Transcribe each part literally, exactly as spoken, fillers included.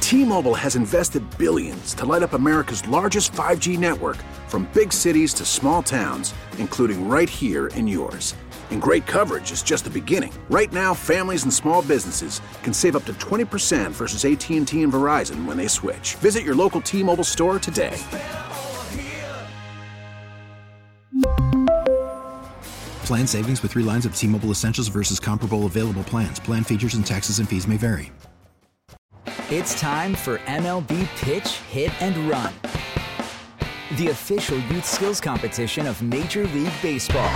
T-Mobile has invested billions to light up America's largest five G network, from big cities to small towns, including right here in yours. And great coverage is just the beginning. Right now, families and small businesses can save up to twenty percent versus A T and T and Verizon when they switch. Visit your local T-Mobile store today. Plan savings with three lines of T-Mobile Essentials versus comparable available plans. Plan features and taxes and fees may vary. It's time for M L B Pitch, Hit, and Run, the official youth skills competition of Major League Baseball.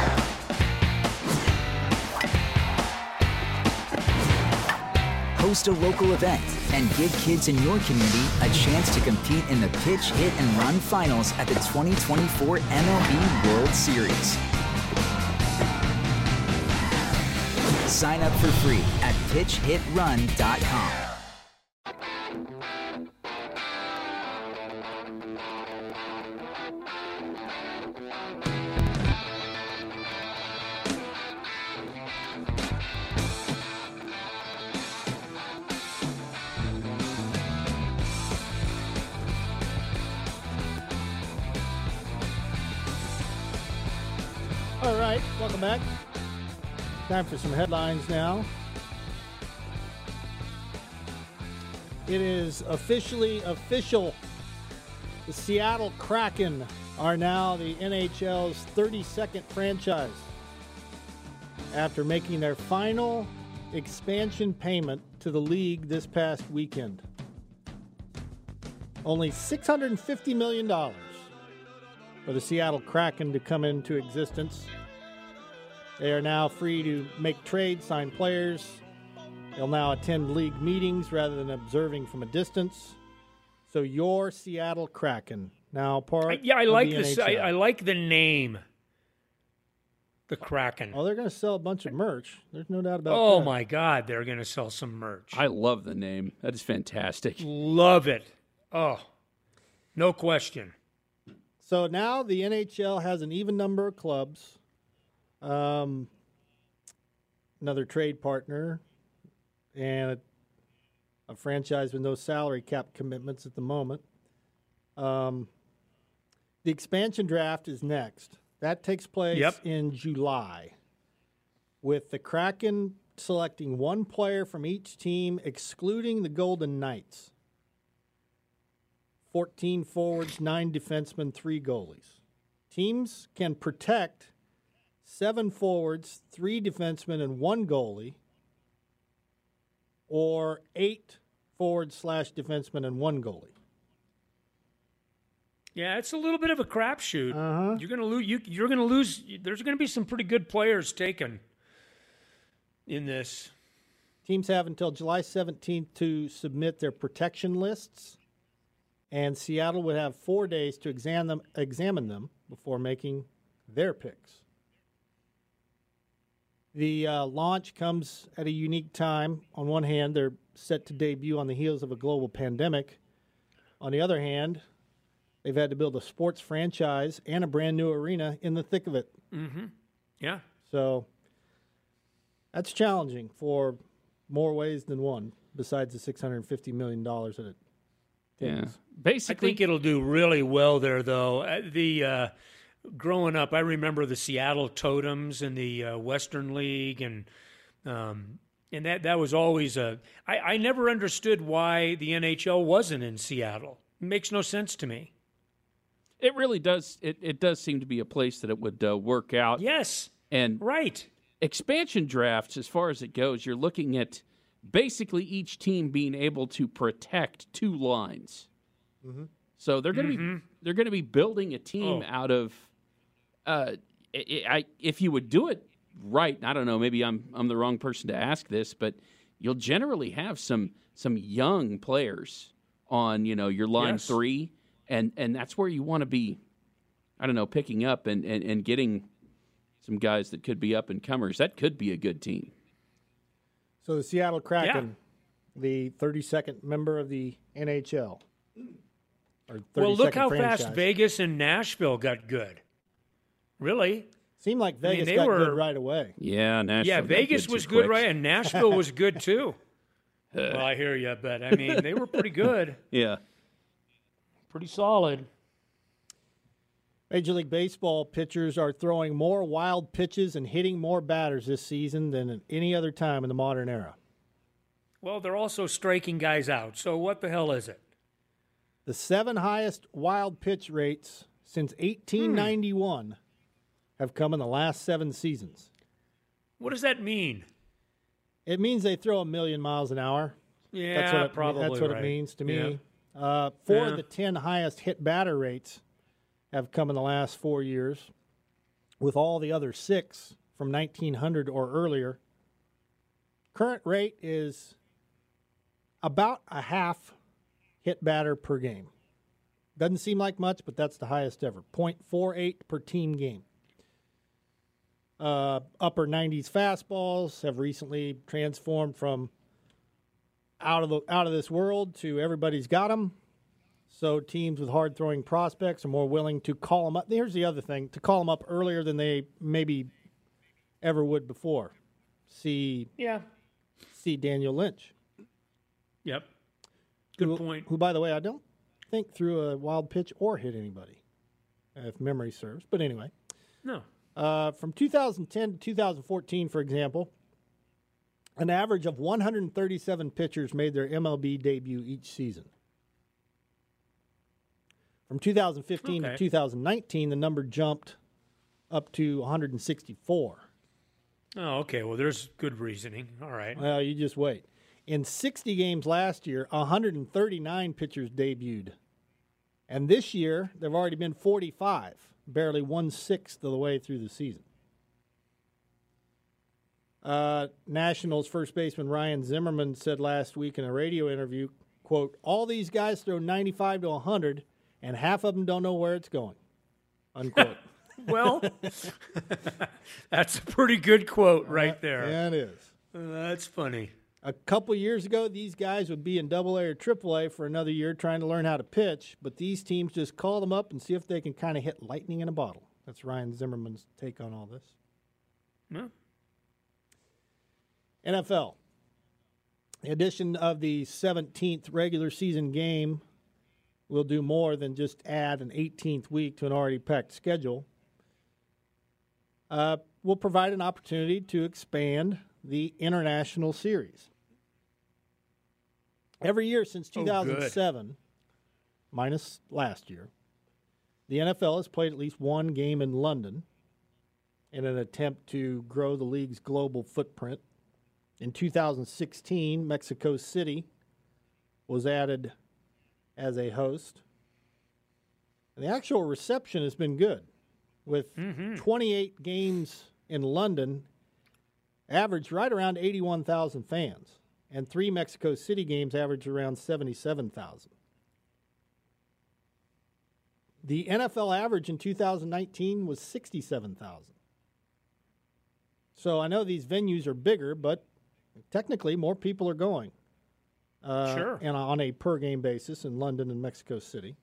Host a local event and give kids in your community a chance to compete in the Pitch, Hit, and Run finals at the twenty twenty-four M L B World Series. Sign up for free at pitch hit run dot com. All right, welcome back. Time for some headlines now. It is officially official. The Seattle Kraken are now the N H L's thirty-second franchise after making their final expansion payment to the league this past weekend. Only six hundred fifty million dollars for the Seattle Kraken to come into existence. They are now free to make trades, sign players. They'll now attend league meetings rather than observing from a distance. So your Seattle Kraken now part I, yeah, I of like the this. N H L. I, I like the name, the Kraken. Oh, they're going to sell a bunch of merch. There's no doubt about Oh that. my God, they're going to sell some merch. I love the name. That is fantastic. Love it. Oh, no question. So now the N H L has an even number of clubs. Um, another trade partner, and a, a franchise with no salary cap commitments at the moment. Um, the expansion draft is next. That takes place Yep. in July, with the Kraken selecting one player from each team, excluding the Golden Knights. fourteen forwards, nine defensemen, three goalies. Teams can protect seven forwards, three defensemen, and one goalie, or eight forwards slash defensemen and one goalie. Yeah, it's a little bit of a crapshoot. Uh-huh. You're gonna lose. You, you're gonna lose. There's gonna be some pretty good players taken in this. Teams have until July seventeenth to submit their protection lists, and Seattle would have four days to examine them, examine them before making their picks. The uh, launch comes at a unique time. On one hand, they're set to debut on the heels of a global pandemic. On the other hand, they've had to build a sports franchise and a brand new arena in the thick of it. Mm-hmm. Yeah. So that's challenging for more ways than one, besides the six hundred fifty million dollars that it takes. Yeah. Basically, I think it'll do really well there, though. Uh, The uh, growing up, I remember the Seattle Totems in the uh, Western League, and um, and that that was always a. I, I never understood why the N H L wasn't in Seattle. It makes no sense to me. it really does. It, it does seem to be a place that it would uh, work out. Yes, and right. Expansion drafts, as far as it goes, you're looking at basically each team being able to protect two lines. Mm-hmm. So they're going to Mm-hmm. be they're going to be building a team Oh. out of. Uh, I, I, if you would do it right, I don't know. Maybe I'm I'm the wrong person to ask this, but you'll generally have some some young players on you know your line Yes. three, and, and that's where you want to be. I don't know, picking up and, and, and getting some guys that could be up and comers. That could be a good team. So the Seattle Kraken, the thirty-second member of the N H L. Or Well, look how franchise. fast Vegas and Nashville got good. Really? Seemed like I mean, Vegas they got were- good right away. Yeah, Nashville. Yeah, got Vegas good was too good, quick. right? And Nashville was good, too. Well, I hear you, but I mean, they were pretty good. Yeah. Pretty solid. Major League Baseball pitchers are throwing more wild pitches and hitting more batters this season than at any other time in the modern era. Well, they're also striking guys out, so what the hell is it? The seven highest wild pitch rates since eighteen ninety-one hmm. have come in the last seven seasons. What does that mean? It means they throw a million miles an hour. Yeah, that's what it, probably That's what right. it means to me. Yeah. Uh, four yeah. of the ten highest hit batter rates have come in the last four years, with all the other six from nineteen hundred or earlier. Current rate is about a half hit batter per game. Doesn't seem like much, but that's the highest ever. point four eight per team game. Uh, upper nineties fastballs have recently transformed from out of the out of this world to everybody's got them. So teams with hard-throwing prospects are more willing to call them up. Here's the other thing, to call them up earlier than they maybe ever would before. See, yeah. see Daniel Lynch. Yep. Good who, point. Who, by the way, I don't think threw a wild pitch or hit anybody, if memory serves. But anyway. No. Uh, from two thousand ten to two thousand fourteen, for example, an average of one hundred thirty-seven pitchers made their M L B debut each season. From two thousand fifteen okay. to two thousand nineteen, the number jumped up to one hundred sixty-four. Oh, okay. Well, there's good reasoning. All right. Well, you just wait. In sixty games last year, one hundred thirty-nine pitchers debuted. And this year, there have already been forty-five, barely one-sixth of the way through the season. Uh, Nationals first baseman Ryan Zimmerman said last week in a radio interview, quote, all these guys throw ninety-five to one hundred, and half of them don't know where it's going, unquote. Well, that's a pretty good quote right there. Yeah, it is. Uh, that's funny. A couple years ago, these guys would be in double A or triple A for another year trying to learn how to pitch, but these teams just call them up and see if they can kind of hit lightning in a bottle. That's Ryan Zimmerman's take on all this. Yeah. N F L. The addition of the seventeenth regular season game will do more than just add an eighteenth week to an already packed schedule. Uh, will provide an opportunity to expand the international series. Every year since two thousand seven, oh, minus last year, the N F L has played at least one game in London in an attempt to grow the league's global footprint. In two thousand sixteen, Mexico City was added as a host. And the actual reception has been good, with mm-hmm. twenty-eight games in London, averaged right around eighty-one thousand fans, and three Mexico City games averaged around seventy-seven thousand. The N F L average in two thousand nineteen was sixty-seven thousand. So I know these venues are bigger, but technically more people are going. Uh, sure. And on a per-game basis in London and Mexico City.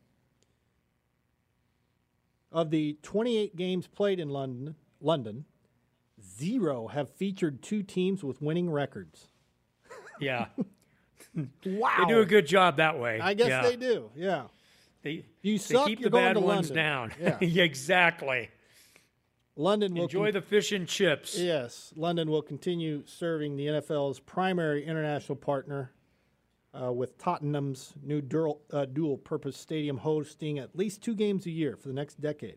Of the twenty-eight games played in London, London, zero have featured two teams with winning records. Yeah. Wow. They do a good job that way. I guess yeah. they do, yeah. They, you they suck, keep you're the going bad to ones London. down. Yeah. Yeah, exactly. London will Enjoy con- the fish and chips. Yes. London will continue serving the N F L's primary international partner, uh, with Tottenham's new dual, uh, dual-purpose stadium hosting at least two games a year for the next decade.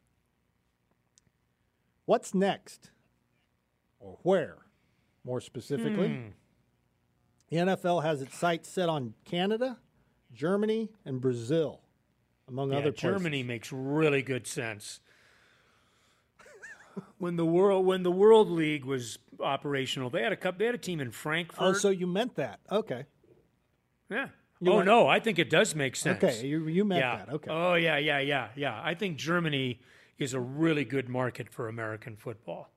What's next? Or where, more specifically? Hmm. The N F L has its sights set on Canada, Germany, and Brazil, among Yeah, other places. Germany makes really good sense. When the world when the World League was operational, they had a couple, they had a team in Frankfurt. Oh, so you meant that? Okay. Yeah. You oh went- no, I think it does make sense. Okay, you you meant yeah. that. Okay. Oh yeah, yeah, yeah, yeah. I think Germany is a really good market for American football.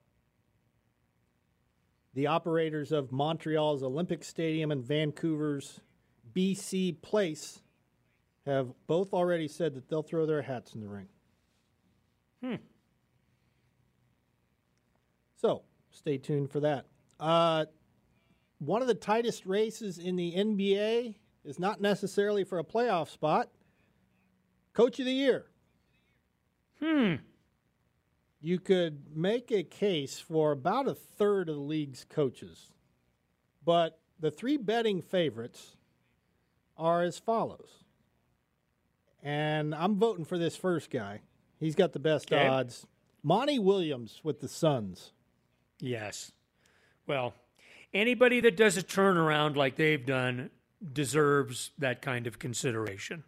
The operators of Montreal's Olympic Stadium and Vancouver's B C Place have both already said that they'll throw their hats in the ring. Hmm. So, stay tuned for that. Uh, one of the tightest races in the N B A is not necessarily for a playoff spot. Coach of the Year. Hmm. You could make a case for about a third of the league's coaches. But the three betting favorites are as follows. And I'm voting for this first guy. He's got the best Okay. odds. Monty Williams with the Suns. Yes. Well, anybody that does a turnaround like they've done deserves that kind of consideration.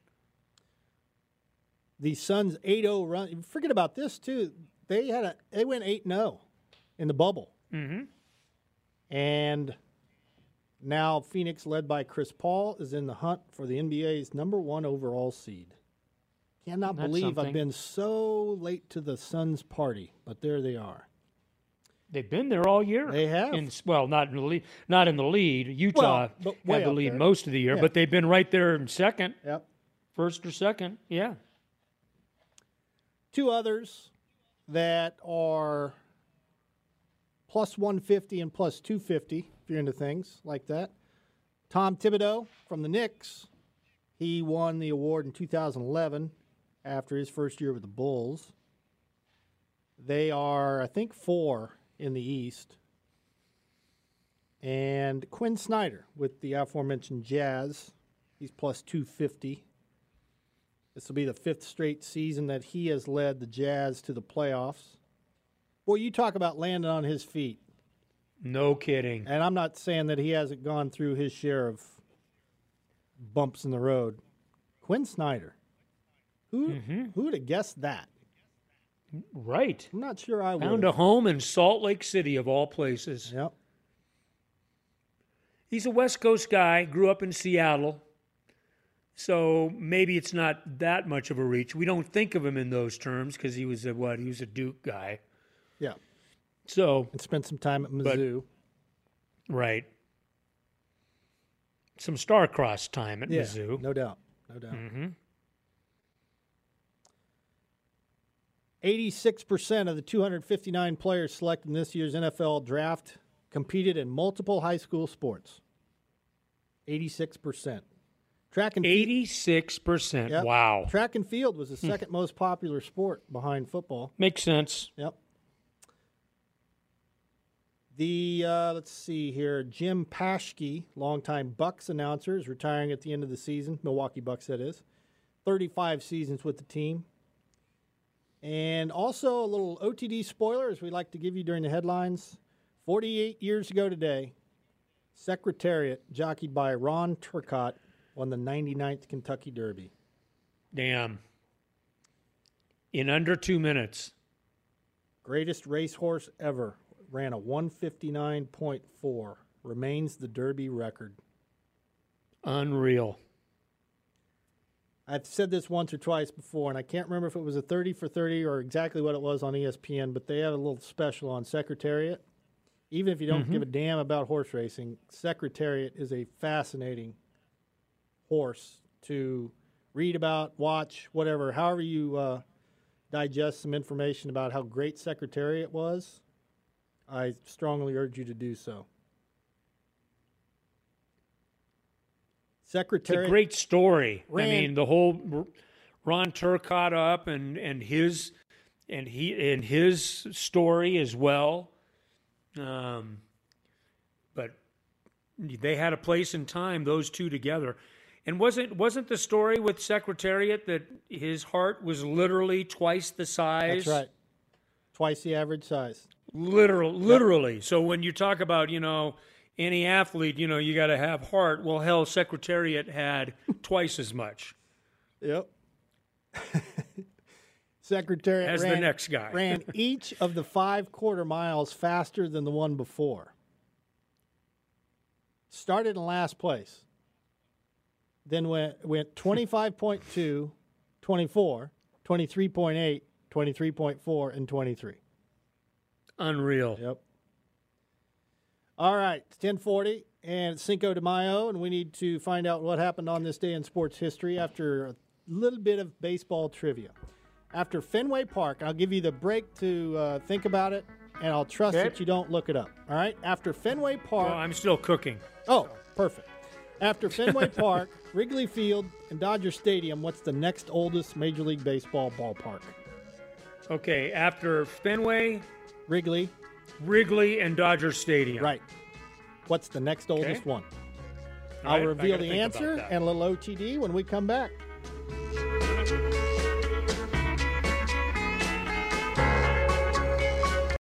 The Suns eight oh run. Forget about this, too. They had a they went eight and oh in the bubble. Mm-hmm. And now Phoenix, led by Chris Paul, is in the hunt for the N B A's number one overall seed. Cannot That's believe something. I've been so late to the Suns party, but there they are. They've been there all year. They have. In, well, not in the lead. Not in the lead. Utah Well, but way had the up lead there. most of the year, Yeah. but they've been right there in second, Yep. first or second. Yeah. Two others that are plus one fifty and plus two fifty, if you're into things like that. Tom Thibodeau from the Knicks. He won the award in two thousand eleven after his first year with the Bulls. They are, I think, four in the East. And Quinn Snyder with the aforementioned Jazz. He's plus two fifty. This will be the fifth straight season that he has led the Jazz to the playoffs. Boy, you talk about landing on his feet. No kidding. And I'm not saying that he hasn't gone through his share of bumps in the road. Quinn Snyder. Who Mm-hmm. who would have guessed that? Right. I'm not sure I would. Found a home in Salt Lake City, of all places. Yep. He's a West Coast guy, grew up in Seattle. So maybe it's not that much of a reach. We don't think of him in those terms because he was a what? He was a Duke guy. Yeah. So And spent some time at But- Mizzou. right, some star-crossed time at yeah, Mizzou. no doubt. No doubt. Mm-hmm. eighty-six percent of the two hundred fifty-nine players selected in this year's N F L draft competed in multiple high school sports. eighty-six percent. Track and field. Eighty-six percent. Yep. Wow, Track and field was the second most popular sport behind football. makes sense. Yep. The, uh, let's see here, Jim Paschke, longtime Bucks announcer, is retiring at the end of the season. Milwaukee Bucks, that is. thirty-five seasons with the team. And also a little O T D spoiler, as we like to give you during the headlines. forty-eight years ago today, Secretariat, jockeyed by Ron Turcotte, won the ninety-ninth Kentucky Derby. Damn. In under two minutes. Greatest racehorse ever. Ran a one fifty-nine point four. Remains the Derby record. Unreal. I've said this once or twice before, and I can't remember if it was a thirty for thirty or exactly what it was on E S P N, but they have a little special on Secretariat. Even if you don't Mm-hmm. give a damn about horse racing, Secretariat is a fascinating horse to read about, watch, whatever. However you uh, digest some information about how great Secretariat was, I strongly urge you to do so. It's Secretariat. a great story. Ran- I mean, the whole R- Ron Turcotte up and, and his and he and his story as well. Um, but they had a place in time, those two together. And wasn't wasn't the story with Secretariat that his heart was literally twice the size? That's right. Twice the average size. Literal, literally. So when you talk about, you know, any athlete, you know, you got to have heart. Well, hell, Secretariat had twice as much Yep. Secretariat as ran, the next guy. ran each of the five quarter miles faster than the one before. Started in last place. Then went, went twenty-five point two, twenty-four, twenty-three point eight, twenty-three point four, and twenty-three. Unreal. Yep. All right, it's ten forty, and it's Cinco de Mayo, and we need to find out what happened on this day in sports history after a little bit of baseball trivia. After Fenway Park, I'll give you the break to uh, think about it. and I'll trust Okay. that you don't look it up. All right? After Fenway Park. Well, I'm still cooking. Oh, perfect. After Fenway Park, Wrigley Field, and Dodger Stadium, what's the next oldest Major League Baseball ballpark? Okay, after Fenway, Wrigley. Wrigley, and Dodger Stadium. Right. What's the next oldest Okay. one? All I'll right, I reveal gotta the think answer about that. and a little O T D when we come back.